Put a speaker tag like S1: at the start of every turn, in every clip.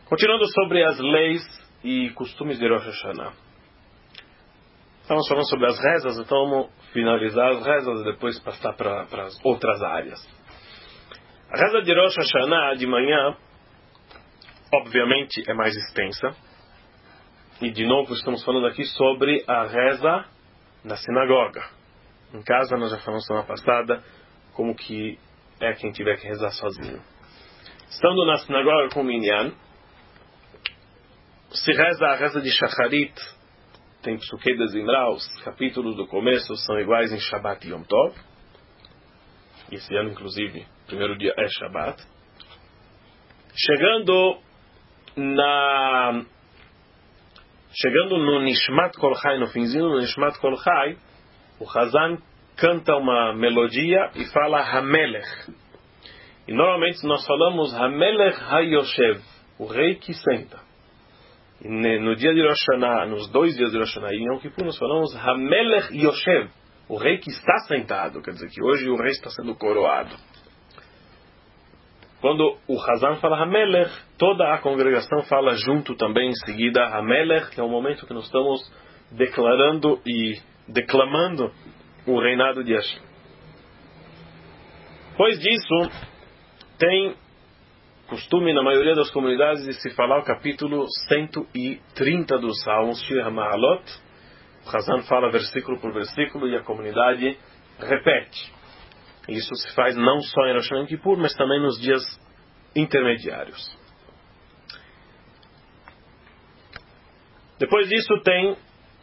S1: Continuando sobre as leis e costumes de Rosh Hashanah. Estamos falando sobre as rezas, então vamos finalizar as rezas e depois passar para as outras áreas. A reza de Rosh Hashanah de manhã, obviamente, é mais extensa. E de novo estamos falando aqui sobre a reza na sinagoga. Em casa nós já falamos semana passada como que é quem tiver que rezar sozinho. Estando na sinagoga com o Minyan, se reza a reza de Shacharit. Tem Psukei de Zimra, os capítulos do começo são iguais em Shabbat e Yom Tov. E esse ano, inclusive, o primeiro dia é Shabbat. Chegando no Nishmat Kol Chai, no finzinho do Nishmat Kol Chai, o Hazan canta uma melodia e fala Hamelech. E normalmente nós falamos Hamelech HaYoshev, o rei que senta. E no dia de Rosh Hashanah, nos 2 dias de Rosh Hashanah e em Yom Kippur, nós falamos Hamelech Yoshev, o rei que está sentado. Quer dizer que hoje o rei está sendo coroado. Quando o Hazan fala Hamelech, toda a congregação fala junto também em seguida Hamelech, que é o momento que nós estamos declarando e declamando o reinado de Hashem. Depois disso, tem costume na maioria das comunidades de se falar o capítulo 130 dos Salmos, Shir HaMa'alot. O Hazan fala versículo por versículo e a comunidade repete. Isso se faz não só em Rosh Hashanah e Yom Kippur, mas também nos dias intermediários. Depois disso tem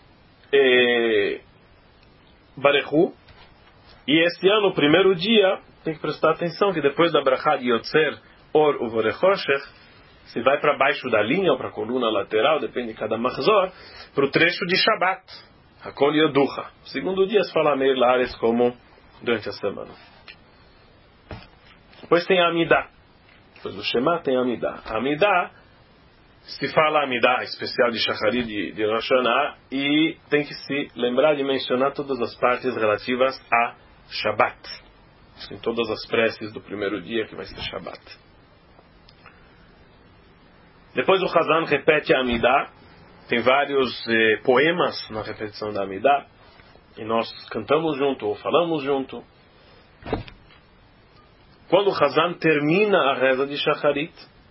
S1: Barechu. E esse ano, o primeiro dia, tem que prestar atenção que depois da Brachá de Yotzer Or Uvorechoshech, se vai para baixo da linha ou para a coluna lateral, depende de cada mahzor, para o trecho de Shabbat, Hakol Yoducha. O segundo dia se fala Meir Lares como durante a semana. Depois tem a Amidah. Depois do Shema tem a Amidah. A Amidah, se fala a Amidah especial de Shacharit de Rosh Hashanah, e tem que se lembrar de mencionar todas as partes relativas a Shabbat. Em todas as preces do primeiro dia que vai ser Shabbat. Depois o Hazan repete a Amidah. Tem vários poemas na repetição da Amidah. E nós cantamos junto ou falamos junto. Quando o Hazan termina a reza de Shacharit,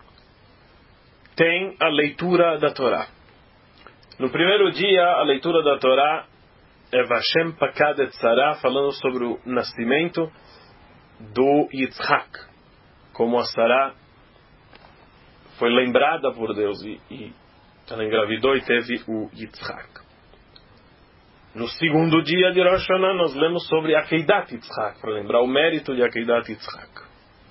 S1: tem a leitura da Torá. No primeiro dia, a leitura da Torá é Vashem Pakad et Sarah, falando sobre o nascimento do Yitzhak. Como a Sarah foi lembrada por Deus e ela engravidou e teve o Yitzhak. No segundo dia de Rosh Hashanah, nós lemos sobre Akeidat Yitzhak, para lembrar o mérito de Akeidat Yitzhak.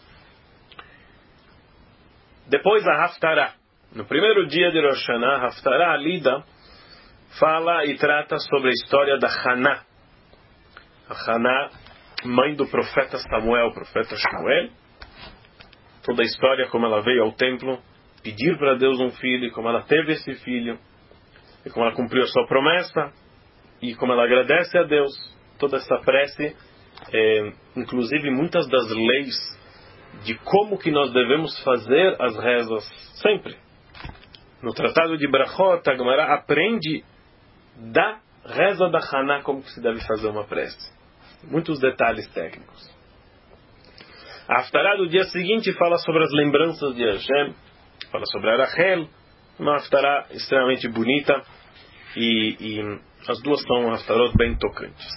S1: Depois a Haftarah. No primeiro dia de Rosh Hashanah, a Haftarah, a lida, fala e trata sobre a história da Haná. A Haná, mãe do profeta Samuel, profeta Shmuel. Toda a história, como ela veio ao templo pedir para Deus um filho, e como ela teve esse filho, e como ela cumpriu a sua promessa, e como ela agradece a Deus. Toda essa prece, inclusive muitas das leis de como que nós devemos fazer as rezas sempre. No Tratado de Brachot, a Gemara aprende da reza da Haná como que se deve fazer uma prece. Muitos detalhes técnicos. A Haftarah do dia seguinte fala sobre as lembranças de Hashem, fala sobre a Rachel, uma Haftarah extremamente bonita, e as duas são Haftarot bem tocantes.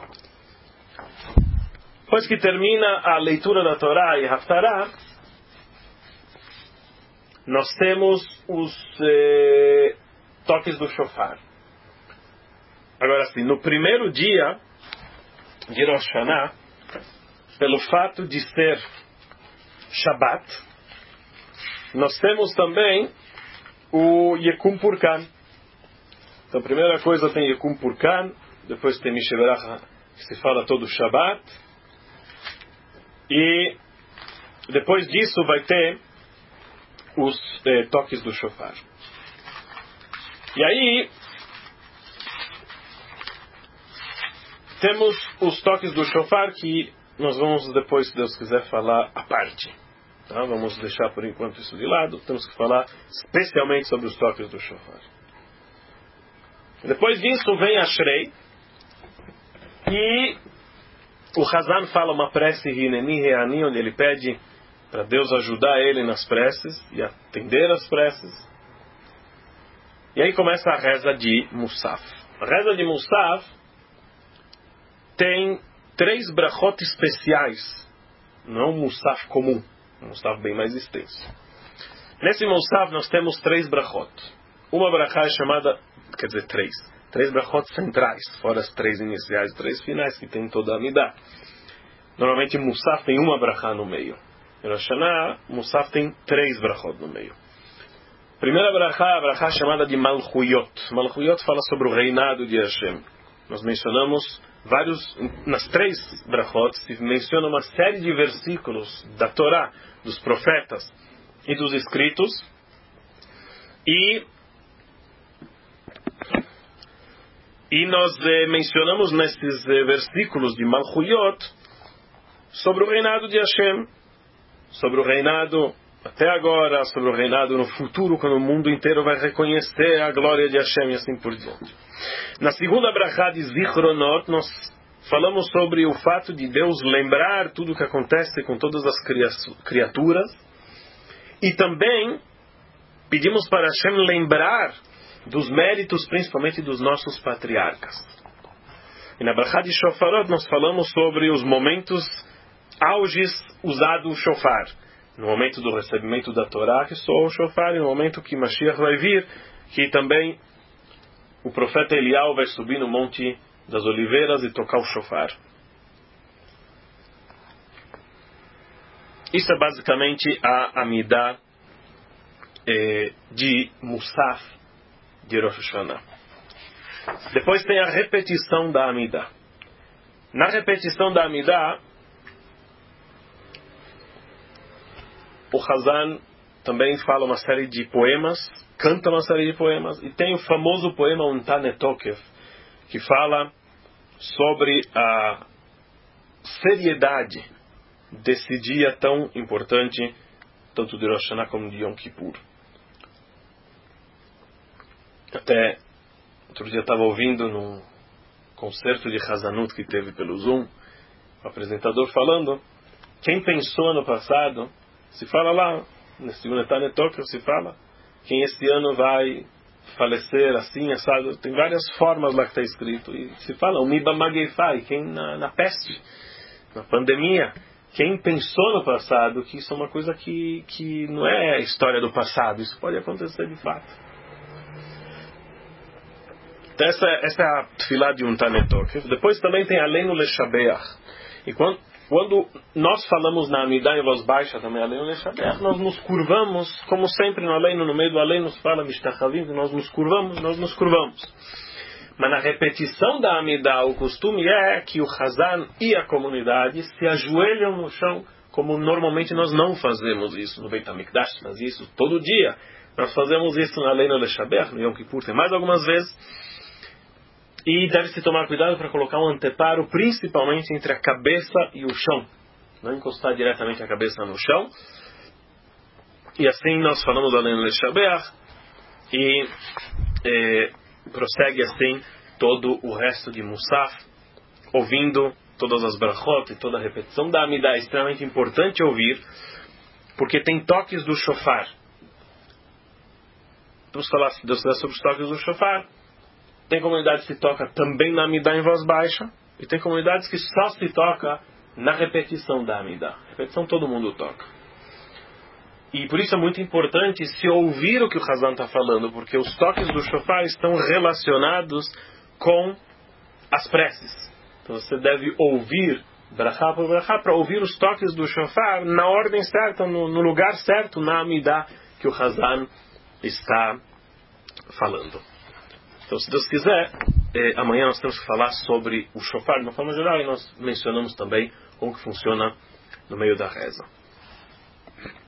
S1: Depois que termina a leitura da Torá e a Haftarah, nós temos os toques do shofar. Agora sim, no primeiro dia de Rosh Hashanah, pelo fato de ser Shabbat, nós temos também o Yekum Purkan. Então, a primeira coisa tem Yekum Purkan, depois tem Misheverach, que se fala todo o Shabbat, e depois disso vai ter os toques do shofar. E aí temos os toques do shofar que nós vamos depois, se Deus quiser, falar à parte. Tá? Vamos deixar por enquanto isso de lado. Temos que falar especialmente sobre os toques do shofar. Depois disso vem Ashrei. E o Hazan fala uma prece Hineni Reani, onde ele pede para Deus ajudar ele nas preces e atender as preces. E aí começa a reza de Musaf. A reza de Musaf tem 3 brachot especiais. Não é um Musaf comum. Um Musaf bem mais extenso. Nesse Musaf nós temos 3 brachot. Uma brachá é chamada, quer dizer 3 brachot centrais, fora as 3 iniciais e 3 finais que tem toda a Amidah. Normalmente Musaf tem uma brachá no meio. Em Rosh Hashanah, Musaf tem 3 brachot no meio. Primeira brachá é a brachá chamada de Malchuyot. Malchuyot fala sobre o reinado de Hashem. Nós mencionamos nas 3 brachot, se menciona uma série de versículos da Torá, dos profetas e dos escritos. E nós mencionamos nesses versículos de Malchuyot sobre o reinado de Hashem, sobre o reinado até agora, sobre o reinado no futuro, quando o mundo inteiro vai reconhecer a glória de Hashem e assim por diante. Na segunda brachá de Zichronot, nós falamos sobre o fato de Deus lembrar tudo o que acontece com todas as criaturas e também pedimos para Hashem lembrar dos méritos, principalmente dos nossos patriarcas. E na brachá de Shofarot nós falamos sobre os momentos auges usado o shofar. No momento do recebimento da Torá, que soa o shofar, e no momento que Mashiach vai vir, que também o profeta Eliyahu vai subir no Monte das Oliveiras e tocar o shofar. Isso é basicamente a Amidah de Musaf de Rosh Hashanah. Depois tem a repetição da Amidah. Na repetição da Amidah, o Hazan também fala uma série de poemas, canta uma série de poemas, e tem o famoso poema Untanetokef, que fala sobre a seriedade desse dia tão importante, tanto de Rosh Hashanah como de Yom Kippur. Até outro dia estava ouvindo num concerto de Hazanut que teve pelo Zoom, o apresentador falando, quem pensou ano passado, se fala lá, nesse Untanetokef se fala, quem esse ano vai falecer assim, assado, tem várias formas lá que está escrito, e se fala, o Miba Magefai, quem na peste, na pandemia, quem pensou no passado que isso é uma coisa que não é história do passado, isso pode acontecer de fato. Então essa é a tefilá de Untanetokef. Depois também tem Aleinu Leshabeach. E quando nós falamos na Amidah em voz baixa também, Aleinu Leshabeach, nós nos curvamos, como sempre no Aleinu, no meio do Aleinu nos fala Mishtachavim, nós nos curvamos. Mas na repetição da Amidah, o costume é que o Hazan e a comunidade se ajoelham no chão, como normalmente nós não fazemos isso. No Beit HaMikdash faz isso todo dia. Nós fazemos isso no Aleinu Leshabeach, no Yom Kippur tem mais algumas vezes. E deve-se tomar cuidado para colocar um anteparo principalmente entre a cabeça e o chão. Não encostar diretamente a cabeça no chão. E assim nós falamos da Aleinu Leshabeach. E prossegue assim todo o resto de Musaf, ouvindo todas as brachot e toda a repetição da Amidah. É extremamente importante ouvir, porque tem toques do shofar. Vamos falar sobre os toques do shofar. Tem comunidades que toca também na Amidah em voz baixa, e tem comunidades que só se toca na repetição da Amidah. Repetição todo mundo toca. E por isso é muito importante se ouvir o que o Hazan está falando, porque os toques do shofar estão relacionados com as preces. Então você deve ouvir brachá por brachá para ouvir os toques do shofar na ordem certa, no lugar certo, na Amidah que o Hazan está falando. Então, se Deus quiser, amanhã nós temos que falar sobre o shofar de uma forma geral, e nós mencionamos também como que funciona no meio da reza.